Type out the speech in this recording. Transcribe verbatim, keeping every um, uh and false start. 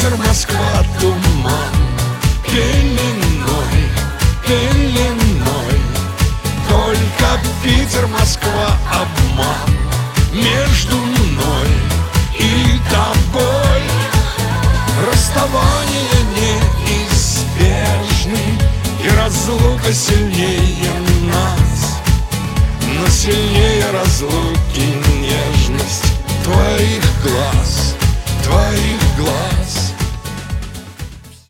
Питер, Москва, туман пеленой, пеленой. Только Питер, Москва, обман между мной и тобой. Расставание неизбежны, и разлука сильнее нас. Но сильнее разлуки нежность твоих глаз, твоих глаз.